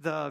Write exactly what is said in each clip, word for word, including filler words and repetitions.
the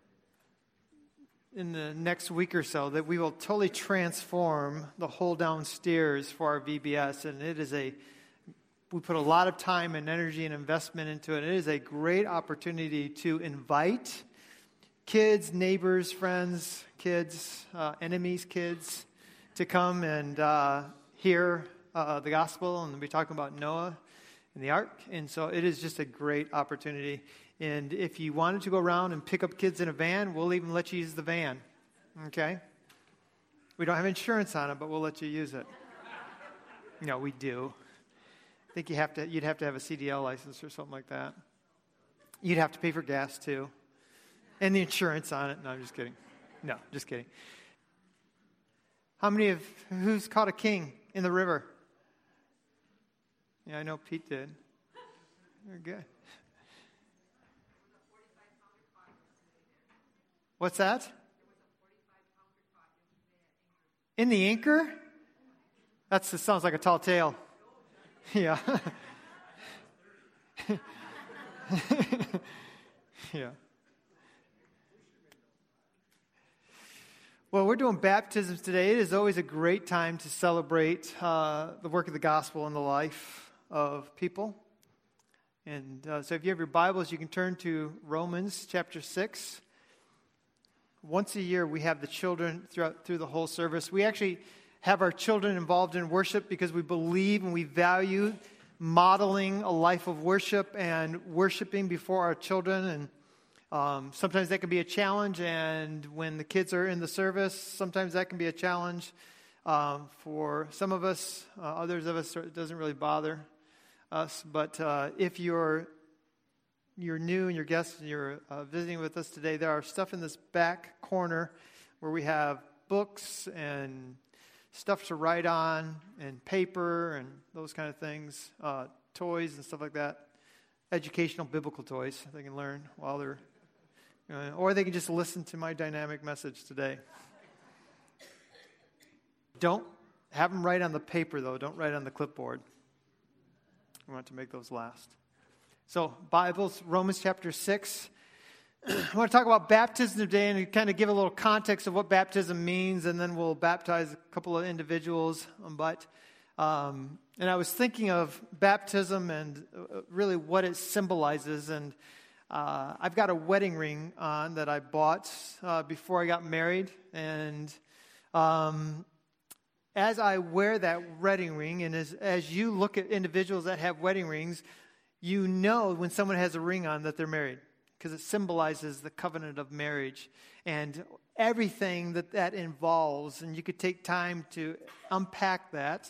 in the next week or so that we will totally transform the whole downstairs for our V B S, and it is a we put a lot of time and energy and investment into it. It is a great opportunity to invite kids, neighbors, friends, kids, uh, enemies, kids, to come and uh, hear uh, the gospel, and we'll be talking about Noah and the ark. And so it is just a great opportunity. And if you wanted to go around and pick up kids in a van, we'll even let you use the van. Okay? We don't have insurance on it, but we'll let you use it. No, we do. I think you have to. You'd have to have a C D L license or something like that. You'd have to pay for gas too, and the insurance on it. No, I'm just kidding. No, just kidding. How many of who's caught a king in the river? Yeah, I know Pete did. Very good. What's that? In the anchor? That sounds like a tall tale. Yeah. Yeah. Well, we're doing baptisms today. It is always a great time to celebrate uh, the work of the gospel in the life of people. And uh, so if you have your Bibles, you can turn to Romans chapter six. Once a year, we have the children throughout through the whole service. We actually have our children involved in worship because we believe and we value modeling a life of worship and worshiping before our children. And um, sometimes that can be a challenge. And when the kids are in the service, sometimes that can be a challenge um, for some of us. Uh, others of us, it doesn't really bother us. But uh, if you're you're new and you're guests and you're uh, visiting with us today, there are stuff in this back corner where we have books and stuff to write on and paper and those kind of things, uh, toys and stuff like that, educational biblical toys they can learn while they're, uh, or they can just listen to my dynamic message today. Don't have them write on the paper, though. Don't write on the clipboard. We want to make those last. So, Bibles, Romans chapter six. I want to talk about baptism today and kind of give a little context of what baptism means, and then we'll baptize a couple of individuals. But, um, and I was thinking of baptism and really what it symbolizes. And uh, I've got a wedding ring on that I bought uh, before I got married. And um, as I wear that wedding ring, and as, as you look at individuals that have wedding rings, you know when someone has a ring on that they're married, because it symbolizes the covenant of marriage and everything that that involves. And you could take time to unpack that.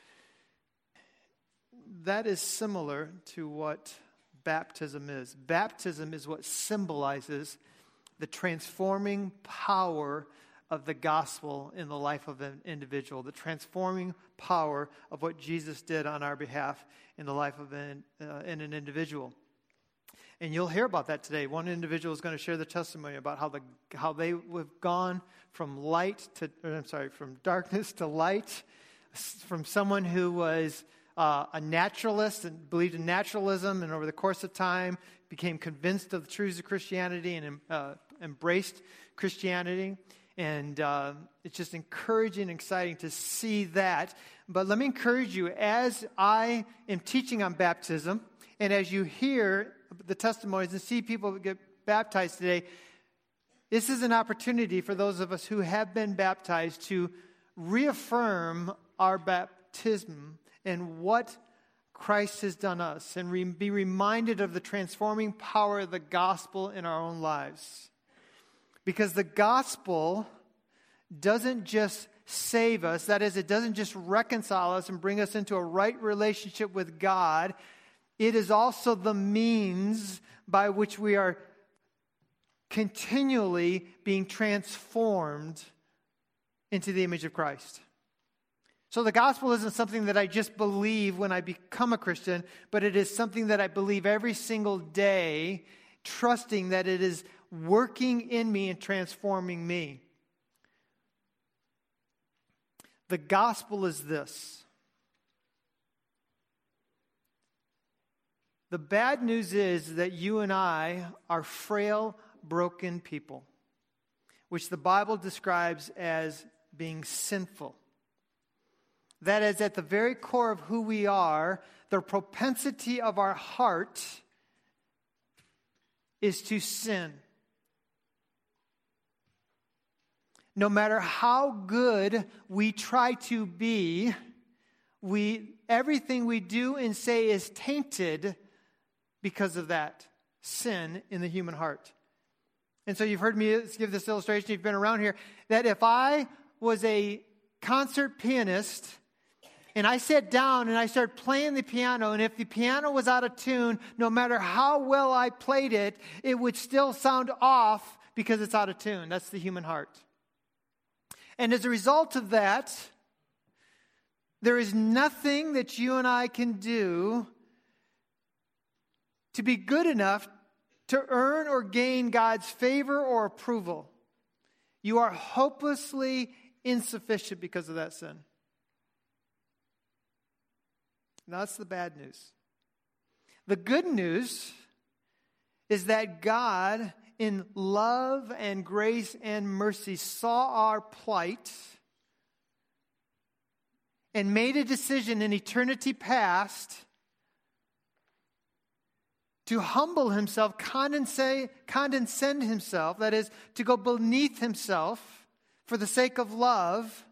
That is similar to what baptism is. Baptism is what symbolizes the transforming power of the gospel in the life of an individual, the transforming power of what Jesus did on our behalf in the life of an, uh, in an individual. And you'll hear about that today. One individual is going to share the testimony about how the how they have gone from light to, or I'm sorry, from darkness to light, from someone who was uh, a naturalist and believed in naturalism, and over the course of time became convinced of the truths of Christianity and uh, embraced Christianity. And uh, it's just encouraging and exciting to see that. But let me encourage you, as I am teaching on baptism, and as you hear the testimonies and see people get baptized today, this is an opportunity for those of us who have been baptized to reaffirm our baptism and what Christ has done us, and re- be reminded of the transforming power of the gospel in our own lives. Because the gospel doesn't just save us, that is, it doesn't just reconcile us and bring us into a right relationship with God. It is also the means by which we are continually being transformed into the image of Christ. So the gospel isn't something that I just believe when I become a Christian, but it is something that I believe every single day, trusting that it is working in me and transforming me. The gospel is this. The bad news is that you and I are frail, broken people, which the Bible describes as being sinful. That is, at the very core of who we are, the propensity of our heart is to sin. No matter how good we try to be, we everything we do and say is tainted because of that sin in the human heart. And so you've heard me give this illustration, you've been around here, that if I was a concert pianist and I sat down and I started playing the piano, and if the piano was out of tune, no matter how well I played it, it would still sound off because it's out of tune. That's the human heart. And as a result of that, there is nothing that you and I can do to be good enough to earn or gain God's favor or approval. You are hopelessly insufficient because of that sin. Now, that's the bad news. The good news is that God, in love and grace and mercy, saw our plight and made a decision in eternity past to humble himself, condescend, condescend himself, that is, to go beneath himself for the sake of love,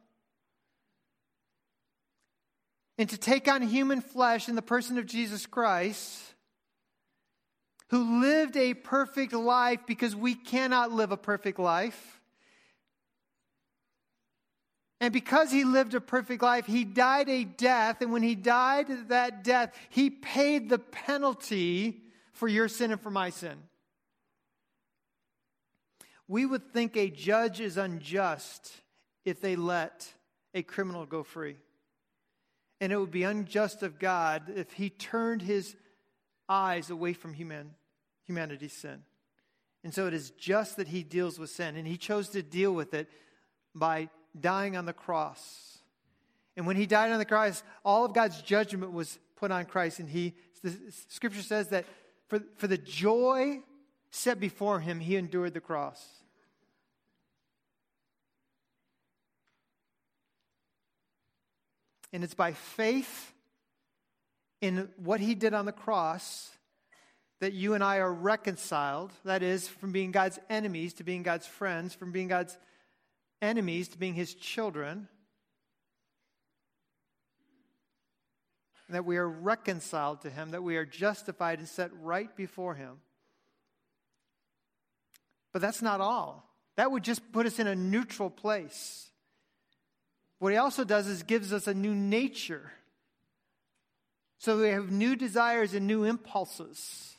and to take on human flesh in the person of Jesus Christ, who lived a perfect life because we cannot live a perfect life. And because he lived a perfect life, he died a death. And when he died that death, he paid the penalty for your sin and for my sin. We would think a judge is unjust if they let a criminal go free. And it would be unjust of God if he turned his eyes away from human, humanity's sin. And so it is just that he deals with sin. And he chose to deal with it by dying on the cross. And when he died on the cross, all of God's judgment was put on Christ. And he, the scripture says that for, for the joy set before him, he endured the cross. And it's by faith in what he did on the cross that you and I are reconciled. That is, from being God's enemies to being God's friends, from being God's enemies to being his children. And that we are reconciled to him, that we are justified and set right before him. But that's not all. That would just put us in a neutral place. What he also does is gives us a new nature. So we have new desires and new impulses.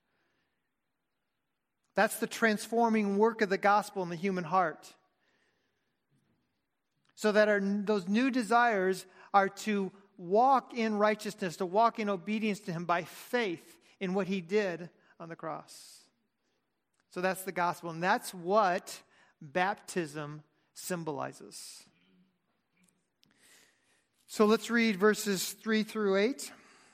That's the transforming work of the gospel in the human heart. So that our, those new desires are to walk in righteousness, to walk in obedience to him by faith in what he did on the cross. So that's the gospel. And that's what baptism symbolizes. So let's read verses three through eight.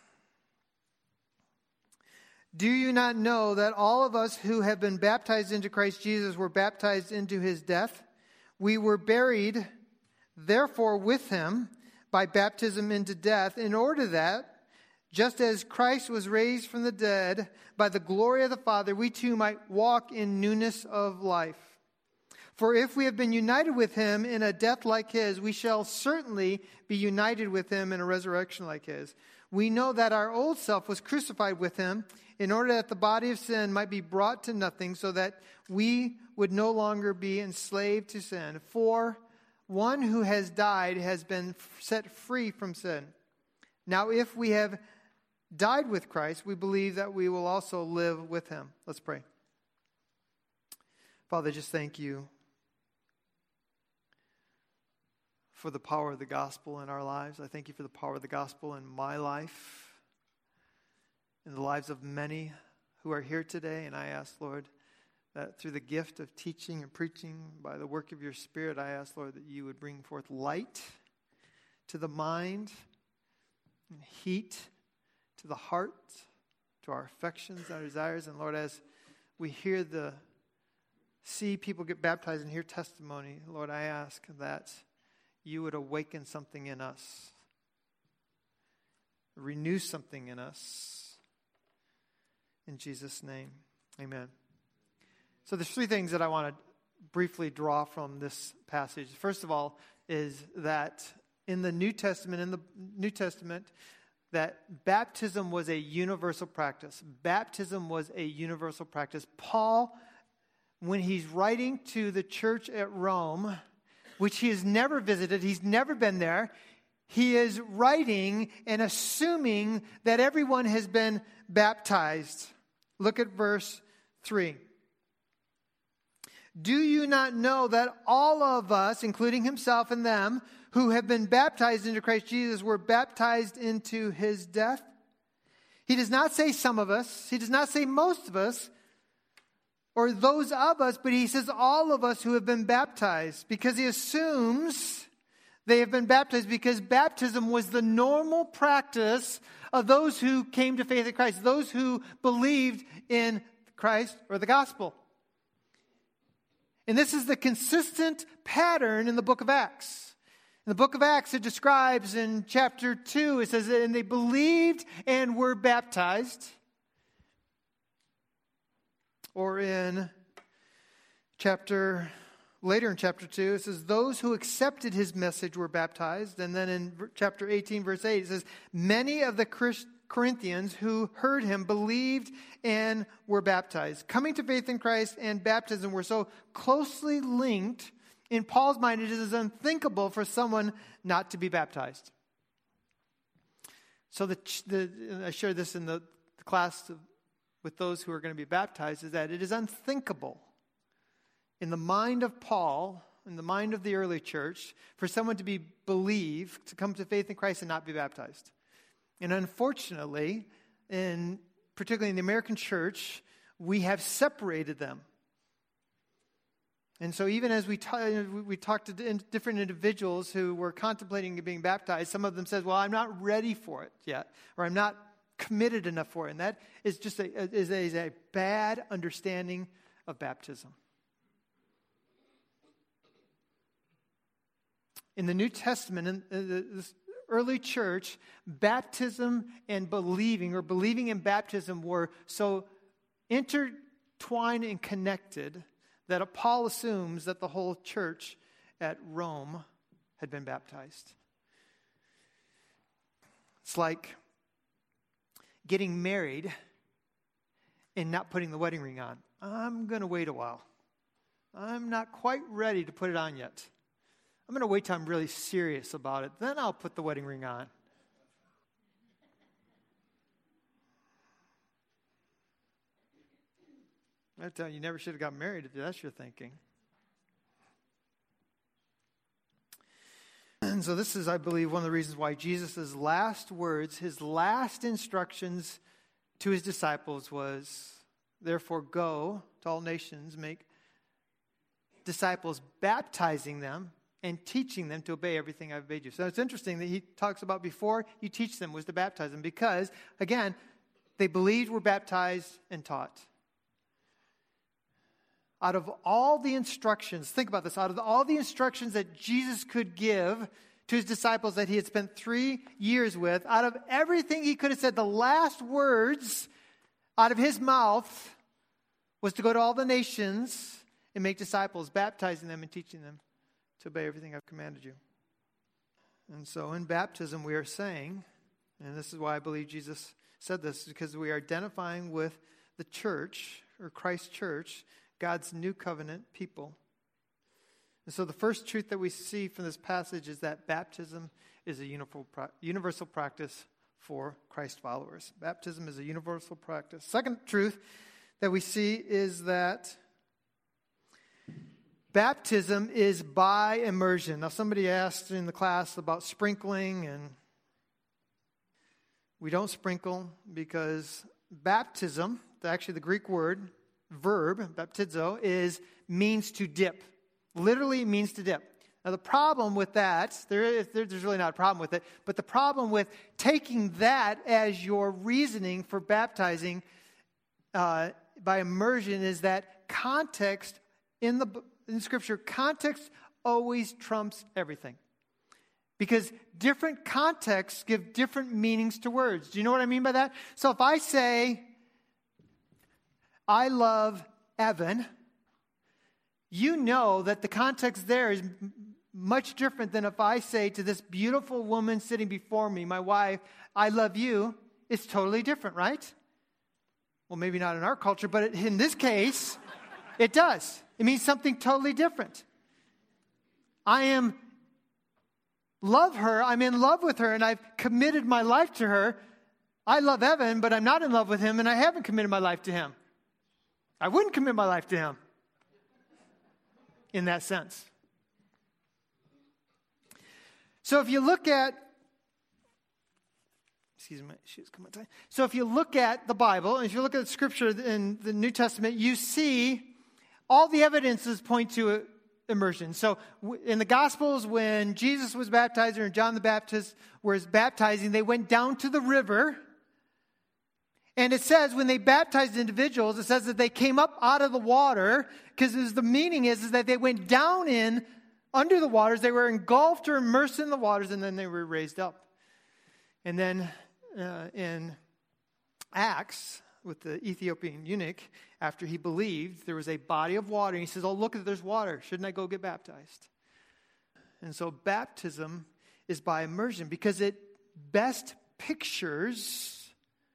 Do you not know that all of us who have been baptized into Christ Jesus were baptized into his death? We were buried, therefore, with him by baptism into death, in order that, just as Christ was raised from the dead by the glory of the Father, we too might walk in newness of life. For if we have been united with him in a death like his, we shall certainly be united with him in a resurrection like his. We know that our old self was crucified with him in order that the body of sin might be brought to nothing, so that we would no longer be enslaved to sin. For one who has died has been set free from sin. Now if we have died with Christ, we believe that we will also live with him. Let's pray. Father, just thank you for the power of the gospel in our lives. I thank you for the power of the gospel in my life, in the lives of many who are here today. And I ask, Lord, that through the gift of teaching and preaching, by the work of your Spirit, I ask, Lord, that you would bring forth light to the mind and heat to the heart, to our affections, our desires. And Lord, as we hear the see people get baptized and hear testimony, Lord, I ask that you would awaken something in us, renew something in us. In Jesus' name, amen. So there's three things that I want to briefly draw from this passage. First of all is that in the New Testament, in the New Testament, that baptism was a universal practice. Baptism was a universal practice. Paul, when he's writing to the church at Rome, which he has never visited, he's never been there, he is writing and assuming that everyone has been baptized. Look at verse three. Do you not know that all of us, including himself and them, who have been baptized into Christ Jesus, were baptized into his death? He does not say some of us. He does not say most of us or those of us, but he says all of us who have been baptized, because he assumes they have been baptized because baptism was the normal practice of those who came to faith in Christ, those who believed in Christ or the gospel. And this is the consistent pattern in the book of Acts. In the book of Acts, it describes in chapter two, it says, and they believed and were baptized. Or in chapter, later in chapter two, it says, those who accepted his message were baptized. And then in chapter eighteen, verse eight, it says, many of the Christians, Corinthians who heard him believed and were baptized. Coming to faith in Christ and baptism were so closely linked, in Paul's mind it is unthinkable for someone not to be baptized. So the, the I shared this in the, the class with those who are going to be baptized, is that it is unthinkable in the mind of Paul, in the mind of the early church, for someone to be believed, to come to faith in Christ and not be baptized. And unfortunately, in particularly in the American church, we have separated them. And so even as we, t- we talked to different individuals who were contemplating being baptized, some of them said, well, I'm not ready for it yet, or I'm not committed enough for it. And that is just a, is a, is a bad understanding of baptism. In the New Testament, in the, this early church, baptism and believing, or believing in baptism, were so intertwined and connected that Paul assumes that the whole church at Rome had been baptized. It's like getting married and not putting the wedding ring on. I'm going to wait a while. I'm not quite ready to put it on yet. I'm going to wait till I'm really serious about it. Then I'll put the wedding ring on. I tell you, you never should have got married if that's your thinking. And so this is, I believe, one of the reasons why Jesus' last words, his last instructions to his disciples was, therefore go to all nations, make disciples, baptizing them and teaching them to obey everything I've bade you. So it's interesting that he talks about before you teach them was to baptize them, because, again, they believed, were baptized, and taught. Out of all the instructions, think about this, out of all the instructions that Jesus could give to his disciples that he had spent three years with, out of everything he could have said, the last words out of his mouth was to go to all the nations and make disciples, baptizing them and teaching them to obey everything I've commanded you. And so in baptism we are saying, and this is why I believe Jesus said this, because we are identifying with the church, or Christ's church, God's new covenant people. And so the first truth that we see from this passage is that baptism is a universal practice for Christ followers. Baptism is a universal practice. Second truth that we see is that baptism is by immersion. Now, somebody asked in the class about sprinkling, and we don't sprinkle because baptism, actually the Greek word, verb, baptizo, is means to dip. Literally means to dip. Now, the problem with that, there is, there's really not a problem with it, but the problem with taking that as your reasoning for baptizing uh, by immersion is that context in the in Scripture, context always trumps everything. Because different contexts give different meanings to words. Do you know what I mean by that? So if I say, I love Evan, you know that the context there is much different than if I say to this beautiful woman sitting before me, my wife, I love you. It's totally different, right? Well, maybe not in our culture, but in this case, it does. It means something totally different. I am love her, I'm in love with her, and I've committed my life to her. I love Evan, but I'm not in love with him, and I haven't committed my life to him. I wouldn't commit my life to him in that sense. So if you look at, excuse me, shoes come on time. So if you look at the Bible, and if you look at Scripture in the New Testament, you see all the evidences point to immersion. So in the Gospels, when Jesus was baptized or John the Baptist was baptizing, they went down to the river. And it says when they baptized individuals, it says that they came up out of the water, because the meaning is, is that they went down in under the waters. They were engulfed or immersed in the waters, and then they were raised up. And then uh, in Acts, with the Ethiopian eunuch, after he believed, there was a body of water. And he says, oh, look, there's water. Shouldn't I go get baptized? And so baptism is by immersion because it best pictures,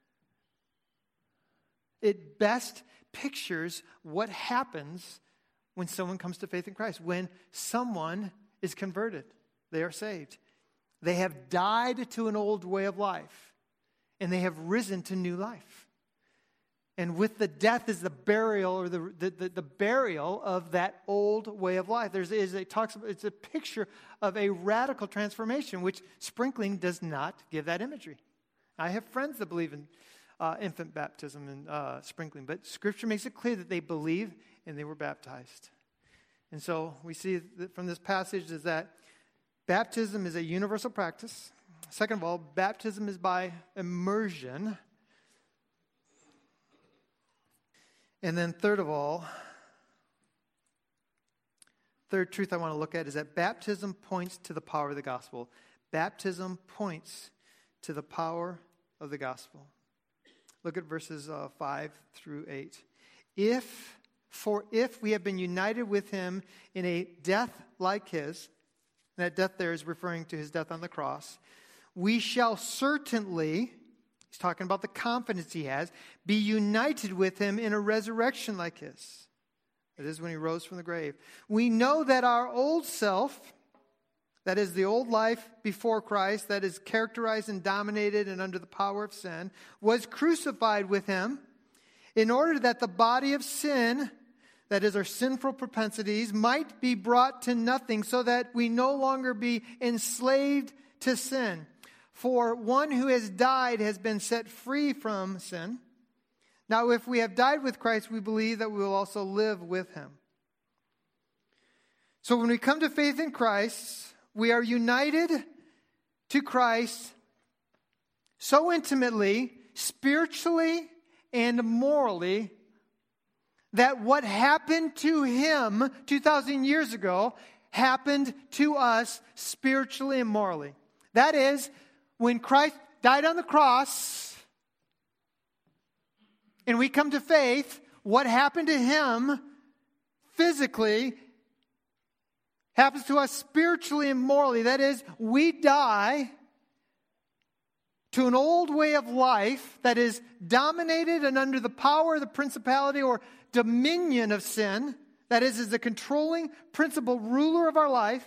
it best pictures what happens when someone comes to faith in Christ. When someone is converted, they are saved. They have died to an old way of life, and they have risen to new life. And with the death is the burial, or the the, the, the burial of that old way of life. There's is a talks about, it's a picture of a radical transformation, which sprinkling does not give that imagery. I have friends that believe in uh, infant baptism and uh, sprinkling, but Scripture makes it clear that they believe and they were baptized. And so we see that from this passage is that baptism is a universal practice. Second of all, baptism is by immersion. And then third of all, third truth I want to look at is that baptism points to the power of the gospel. Baptism points to the power of the gospel. Look at verses uh, five through eight. If, for if we have been united with him in a death like his, and that death there is referring to his death on the cross, we shall certainly, he's talking about the confidence he has, be united with him in a resurrection like his. That is when he rose from the grave. We know that our old self, that is the old life before Christ, that is characterized and dominated and under the power of sin, was crucified with him in order that the body of sin, that is our sinful propensities, might be brought to nothing, so that we no longer be enslaved to sin. For one who has died has been set free from sin. Now, if we have died with Christ, we believe that we will also live with him. So when we come to faith in Christ, we are united to Christ so intimately, spiritually and morally, that what happened to him two thousand years ago happened to us spiritually and morally. That is, when Christ died on the cross and we come to faith, what happened to him physically happens to us spiritually and morally. That is, we die to an old way of life that is dominated and under the power of the principality or dominion of sin. That is, is the controlling principal ruler of our life.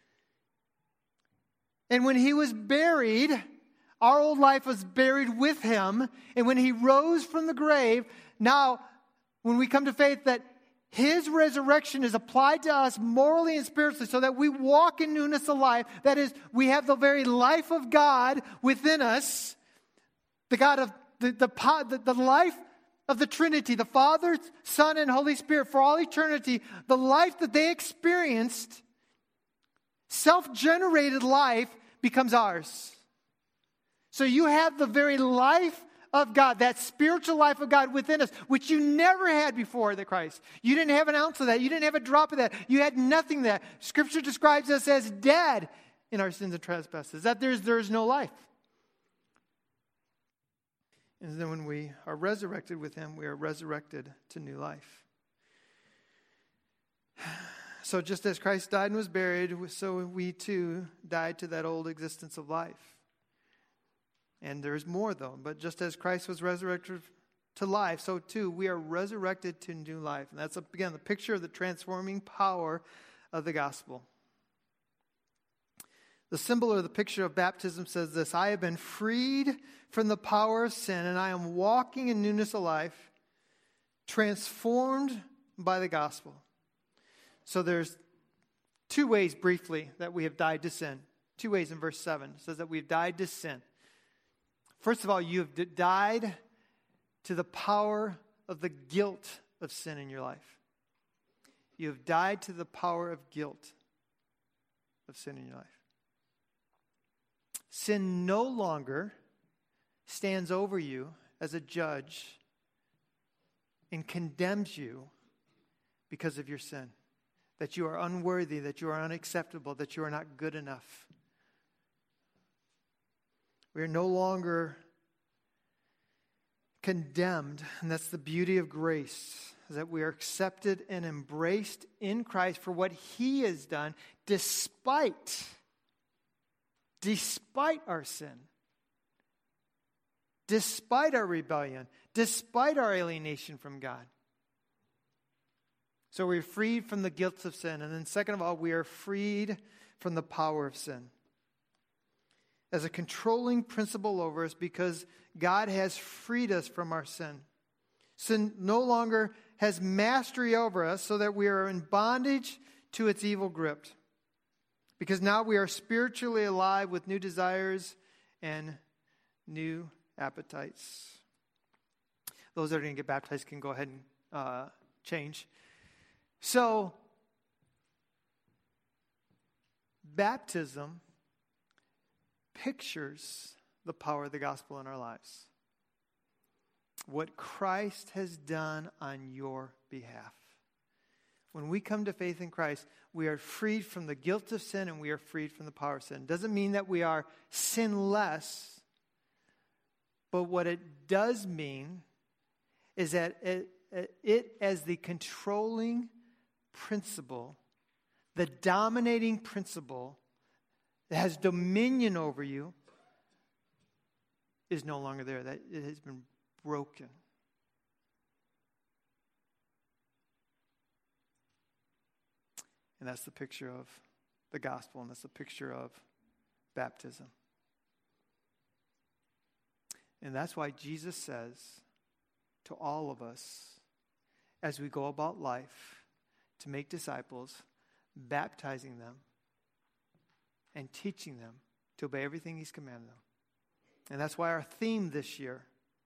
And when he was buried, our old life was buried with him. And when he rose from the grave, now when we come to faith, that his resurrection is applied to us morally and spiritually so that we walk in newness of life. That is, we have the very life of God within us. The God of the, the, the, the life of the Trinity, the Father, Son, and Holy Spirit for all eternity. The life that they experienced, self-generated life, becomes ours. So you have the very life of God, that spiritual life of God within us, which you never had before the Christ. You didn't have an ounce of that. You didn't have a drop of that. You had nothing of that. Scripture describes us as dead in our sins and trespasses, that there's, there's no life. And then when we are resurrected with him, we are resurrected to new life. So just as Christ died and was buried, so we too died to that old existence of life. And there's more though. But just as Christ was resurrected to life, so too we are resurrected to new life. And that's, again, the picture of the transforming power of the gospel. The symbol or the picture of baptism says this: I have been freed from the power of sin, and I am walking in newness of life, transformed by the gospel. So there's two ways briefly that we have died to sin. Two ways in verse seven. It says that we've died to sin. First of all, you have d- died to the power of the guilt of sin in your life. You have died to the power of guilt of sin in your life. Sin no longer stands over you as a judge and condemns you because of your sin. That you are unworthy, that you are unacceptable, that you are not good enough. We are no longer condemned, and that's the beauty of grace, is that we are accepted and embraced in Christ for what he has done, despite, despite our sin, despite our rebellion, despite our alienation from God. So we're freed from the guilt of sin. And then second of all, we are freed from the power of sin as a controlling principle over us, because God has freed us from our sin. Sin no longer has mastery over us, so that we are in bondage to its evil grip. Because now we are spiritually alive with new desires and new appetites. Those that are going to get baptized can go ahead and uh, change. So, baptism pictures the power of the gospel in our lives. What Christ has done on your behalf. When we come to faith in Christ, we are freed from the guilt of sin and we are freed from the power of sin. Doesn't mean that we are sinless, but what it does mean is that it, it as the controlling principle, the dominating principle that has dominion over you, is no longer there. That it has been broken. And that's the picture of the gospel, and that's the picture of baptism. And that's why Jesus says to all of us, as we go about life, to make disciples, baptizing them, and teaching them to obey everything he's commanded them. And that's why our theme this year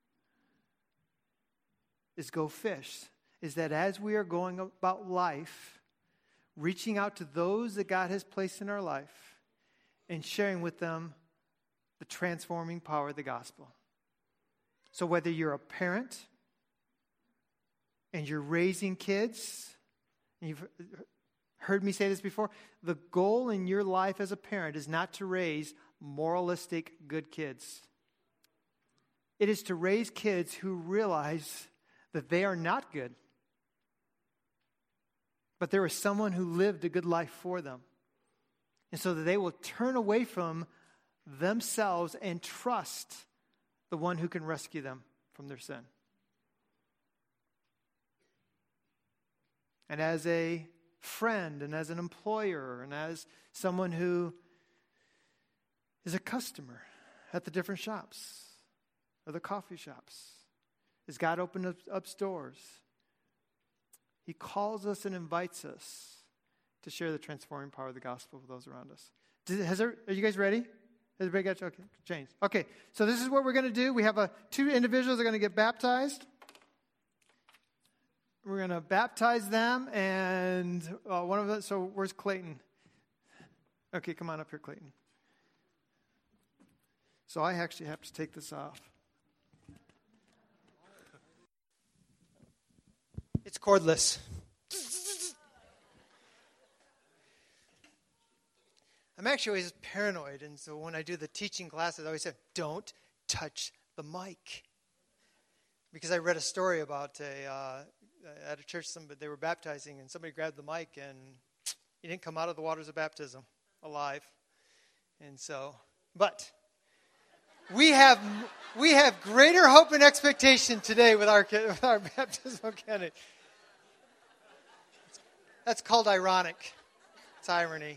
is Go Fish, is that as we are going about life, reaching out to those that God has placed in our life and sharing with them the transforming power of the gospel. So whether you're a parent and you're raising kids, and you've heard me say this before, the goal in your life as a parent is not to raise moralistic good kids. It is to raise kids who realize that they are not good, but there is someone who lived a good life for them. And so that they will turn away from themselves and trust the one who can rescue them from their sin. And as a friend, and as an employer, and as someone who is a customer at the different shops, or the coffee shops, as God opened up, up stores, he calls us and invites us to share the transforming power of the gospel with those around us. Did, has there, are you guys ready? Has everybody got you? Okay, change. Okay, so this is what we're going to do. We have a, two individuals that are going to get baptized. We're going to baptize them, and uh, one of them, so where's Clayton? Okay, come on up here, Clayton. So I actually have to take this off. It's cordless. I'm actually always paranoid, and so when I do the teaching classes, I always say, don't touch the mic. Because I read a story about a, uh, at a church, somebody, they were baptizing, and somebody grabbed the mic, and he didn't come out of the waters of baptism alive. And so, but we have we have greater hope and expectation today with our with our baptismal candidate. That's called ironic. It's irony.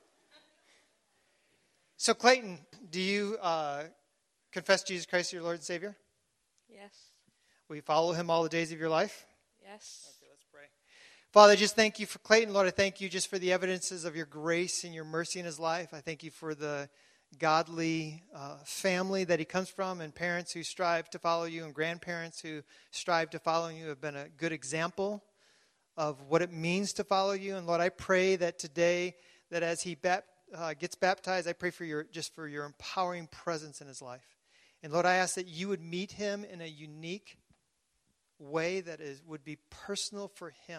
So, Clayton, do you uh, confess Jesus Christ as your Lord and Savior? Yes. Will you follow him all the days of your life? Yes. Okay, let's pray. Father, I just thank you for Clayton. Lord, I thank you just for the evidences of your grace and your mercy in his life. I thank you for the godly uh, family that he comes from, and parents who strive to follow you, and grandparents who strive to follow you have been a good example of what it means to follow you. And Lord, I pray that today, that as he bap- uh, gets baptized, I pray for your just for your empowering presence in his life. And Lord, I ask that you would meet him in a unique way that is would be personal for him.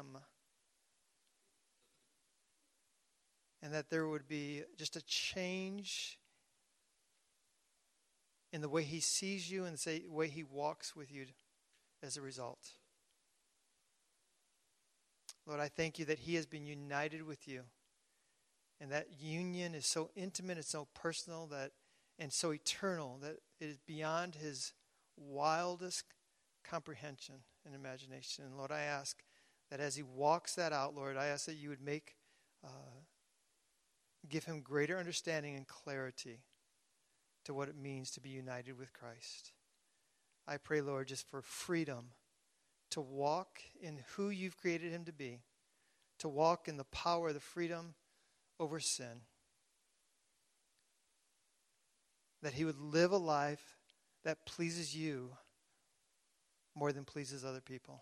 And that there would be just a change in the way he sees you and the way he walks with you as a result. Lord, I thank you that he has been united with you. And that union is so intimate, it's so personal, that and so eternal, that it is beyond his wildest comprehension and imagination. And Lord, I ask that as he walks that out, Lord, I ask that you would make, uh, give him greater understanding and clarity to what it means to be united with Christ. I pray, Lord, just for freedom to walk in who you've created him to be, to walk in the power of the freedom over sin. That he would live a life that pleases you more than pleases other people.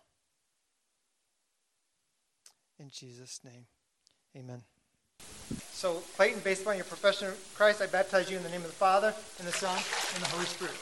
In Jesus' name, amen. So, Clayton, based upon your profession of Christ, I baptize you in the name of the Father, and the Son, and the Holy Spirit.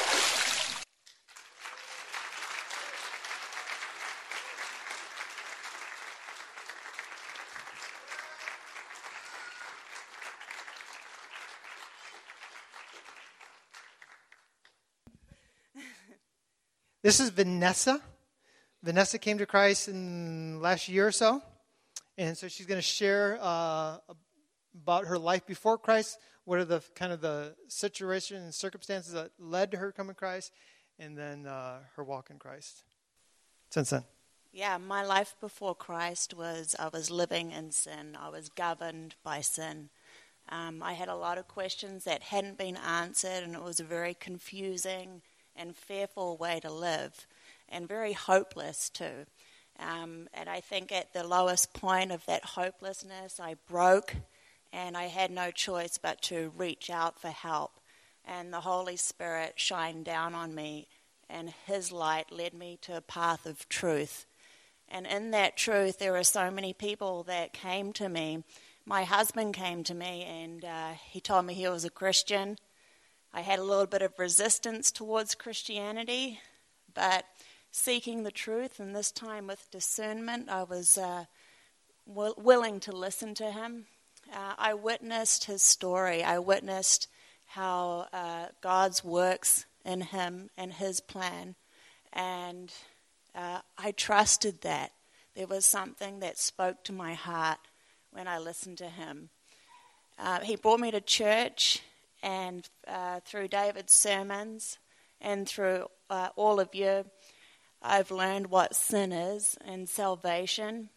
This is Vanessa. Vanessa came to Christ in last year or so. And so she's going to share uh, about her life before Christ. What are the kind of the situations and circumstances that led to her coming to Christ, and then uh, her walk in Christ since then. Yeah, my life before Christ was, I was living in sin. I was governed by sin. Um, I had a lot of questions that hadn't been answered, and it was a very confusing and fearful way to live, and very hopeless too. Um, and I think at the lowest point of that hopelessness, I broke, and I had no choice but to reach out for help. And the Holy Spirit shined down on me, and his light led me to a path of truth. And in that truth, there were so many people that came to me. My husband came to me, and uh, he told me he was a Christian. I had a little bit of resistance towards Christianity, but seeking the truth, and this time with discernment, I was uh, w- willing to listen to him. Uh, I witnessed his story. I witnessed how uh, God's works in him and his plan, and uh, I trusted that. There was something that spoke to my heart when I listened to him. Uh, he brought me to church, and uh, through David's sermons and through uh, all of you, I've learned what sin is and salvation.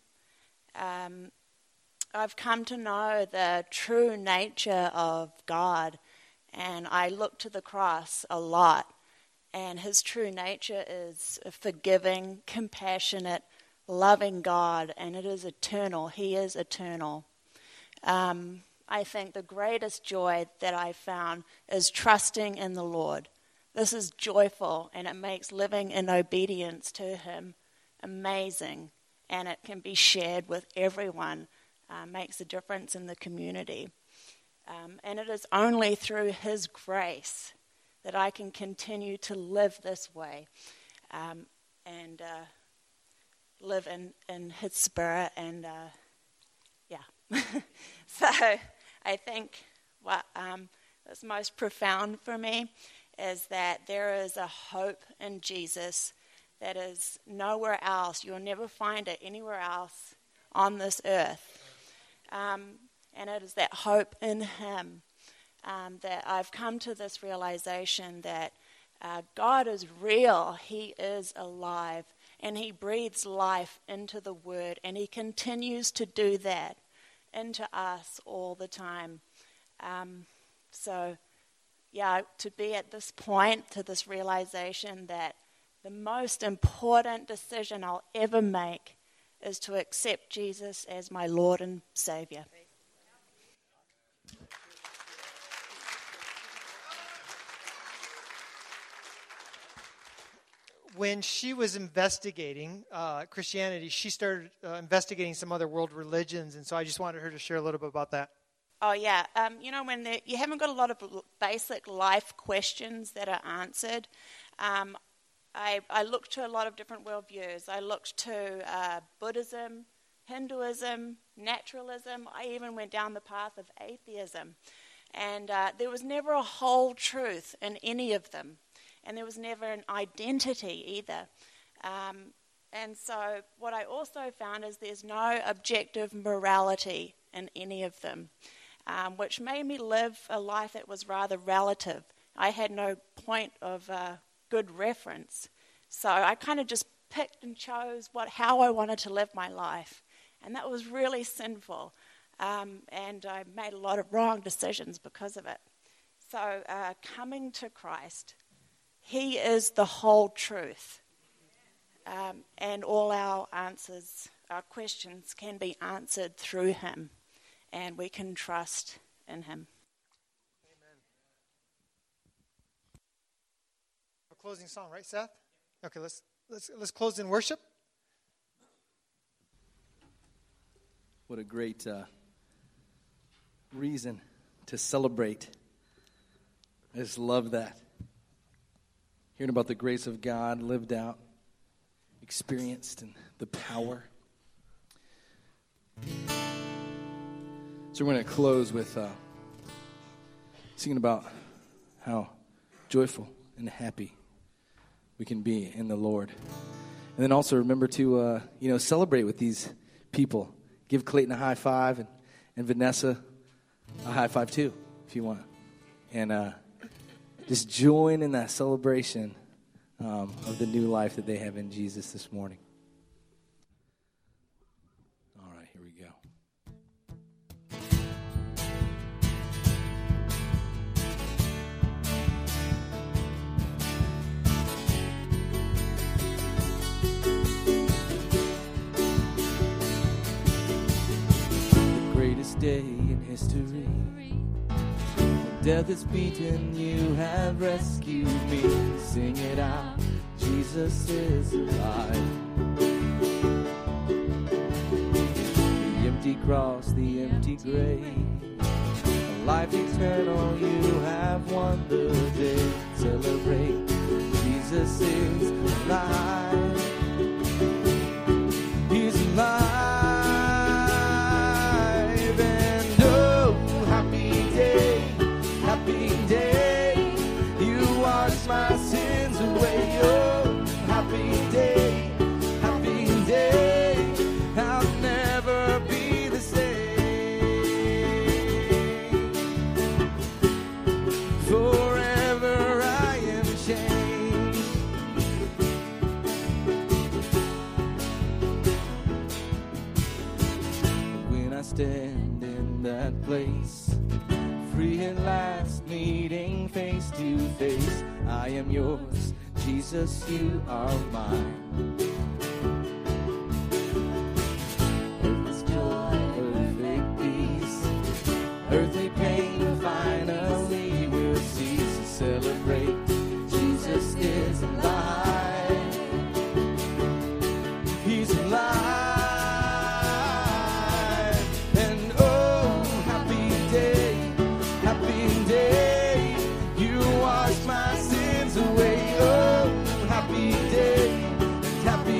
Um, I've come to know the true nature of God, and I look to the cross a lot. And his true nature is a forgiving, compassionate, loving God, and it is eternal. He is eternal. Um, I think the greatest joy that I found is trusting in the Lord. This is joyful, and it makes living in obedience to him amazing, and it can be shared with everyone, uh, makes a difference in the community. Um, and it is only through his grace that I can continue to live this way. Um, and uh, live in, in his spirit. And uh, yeah. So I think what um, is most profound for me is that there is a hope in Jesus that is nowhere else. You'll never find it anywhere else on this earth. Um, and it is that hope in him um, that I've come to this realization that uh, God is real. He is alive. And he breathes life into the word. And he continues to do that into us all the time. Um, so, yeah, to be at this point, to this realization that the most important decision I'll ever make is to accept Jesus as my Lord and Savior. When she was investigating uh, Christianity, she started uh, investigating some other world religions, and so I just wanted her to share a little bit about that. Oh, yeah. Um, you know, when the, you haven't got a lot of basic life questions that are answered, um, I, I looked to a lot of different worldviews. I looked to uh, Buddhism, Hinduism, naturalism. I even went down the path of atheism. And uh, there was never a whole truth in any of them. And there was never an identity either. Um, and so what I also found is there's no objective morality in any of them, um, which made me live a life that was rather relative. I had no point of uh, good reference. So I kind of just picked and chose what how I wanted to live my life. And that was really sinful. Um, and I made a lot of wrong decisions because of it. So uh, coming to Christ, he is the whole truth. Um, and all our answers, our questions can be answered through him. And we can trust in him. Amen. A closing song, right, Seth? Okay, let's let's let's close in worship. What a great uh, reason to celebrate. I just love that. Hearing about the grace of God lived out, experienced, and the power. So we're going to close with uh, singing about how joyful and happy we can be in the Lord. And then also remember to, uh, you know, celebrate with these people. Give Clayton a high five and, and Vanessa a high five too, if you want. And uh, just join in that celebration um, of the new life that they have in Jesus this morning. All right, here we go. The greatest day in history. Death is beaten, you have rescued me. Sing it out, Jesus is alive. The empty cross, the empty grave, life eternal, you have won the day. Celebrate, Jesus is alive. He's alive. And oh, happy day, happy day, you wash my sins away. Oh, happy day, happy day, I'll never be the same. Forever I am changed. When I stand in that place, free at last, meeting face to face, I am yours, Jesus, you are mine. Earth's joy, perfect peace, earthly pain finally will cease. To celebrate, Jesus is alive. He's alive. And oh, happy day, happy day, you wash my sins away. Oh, happy day, happy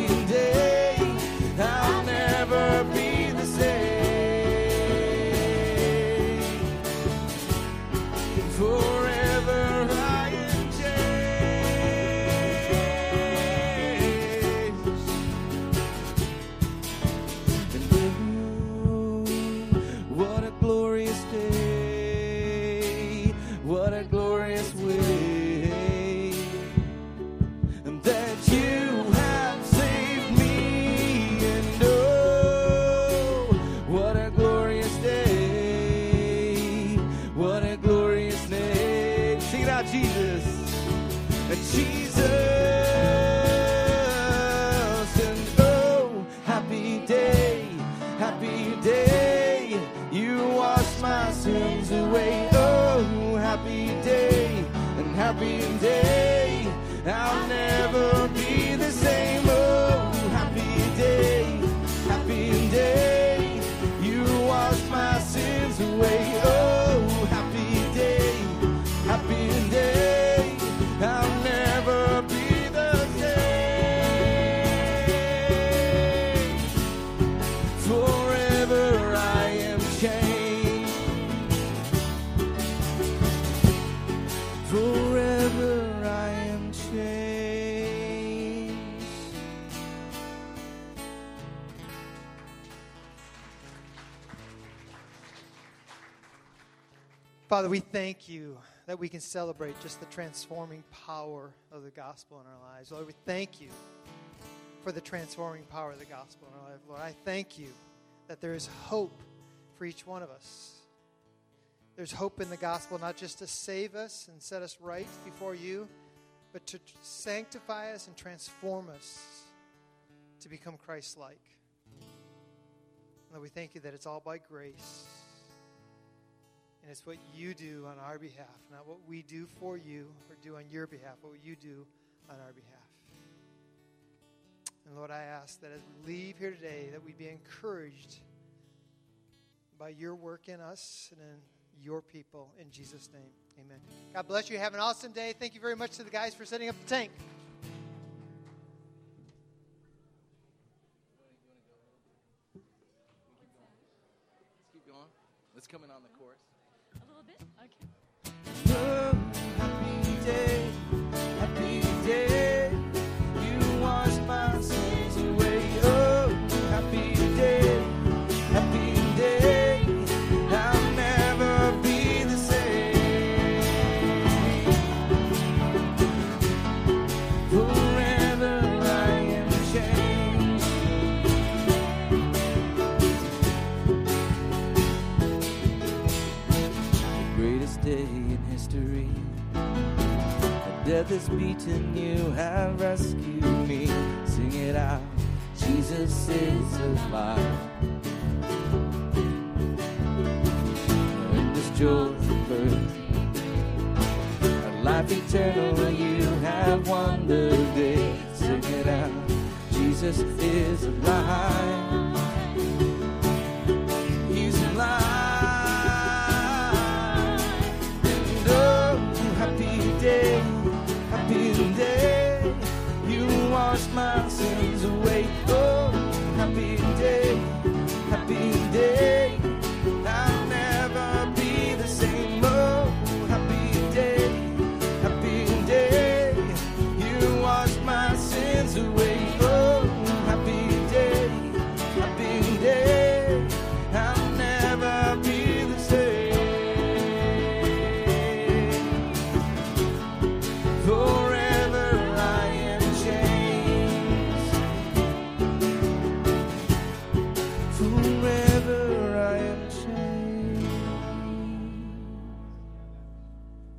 happy day. You washed my sins away. Oh, happy day, and happy day. I'll never be the same. Oh, happy day, happy day. You washed my sins away. Oh, happy day, happy day. I'll never be the same. Forever I am changed. Forever I am changed. Father, we thank you that we can celebrate just the transforming power of the gospel in our lives. Lord, we thank you for the transforming power of the gospel in our life. Lord, I thank you that there is hope for each one of us. There's hope in the gospel, not just to save us and set us right before you, but to sanctify us and transform us to become Christ-like. Lord, we thank you that it's all by grace. And it's what you do on our behalf, not what we do for you or do on your behalf, but what you do on our behalf. And Lord, I ask that as we leave here today, that we be encouraged by your work in us and in your people. In Jesus' name, amen. God bless you. Have an awesome day. Thank you very much to the guys for setting up the tank. Let's keep going. Let's come in on the chorus. A little bit? Okay. Oh, happy day, happy day. You washed my sins away. Oh, happy day, happy day. I'll never be the same. Forever I am changed. The greatest day in history. Death is beaten, you have rescued me. Sing it out, Jesus is alive. In this joyful birth, a life eternal, you have won the day. Sing it out, Jesus is alive.